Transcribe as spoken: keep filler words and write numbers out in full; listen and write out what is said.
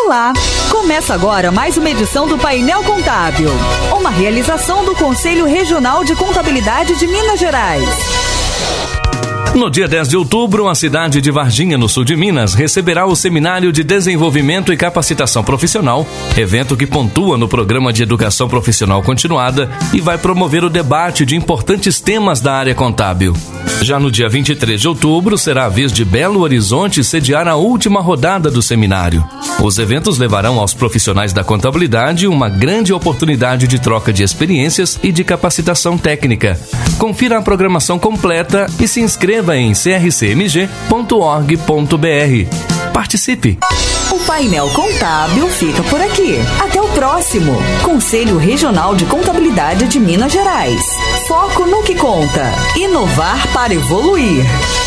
Olá! Começa agora mais uma edição do Painel Contábil, uma realização do Conselho Regional de Contabilidade de Minas Gerais. No dia dez de outubro, a cidade de Varginha, no sul de Minas, receberá o Seminário de Desenvolvimento e Capacitação Profissional, evento que pontua no Programa de Educação Profissional Continuada e vai promover o debate de importantes temas da área contábil. Já no dia vinte e três de outubro, será a vez de Belo Horizonte sediar a última rodada do seminário. Os eventos levarão aos profissionais da contabilidade uma grande oportunidade de troca de experiências e de capacitação técnica. Confira a programação completa e se inscreva em c r c m g ponto org ponto b r. Participe! O Painel Contábil fica por aqui. Até o próximo. Conselho Regional de Contabilidade de Minas Gerais. Foco no que conta. Inovar para evoluir.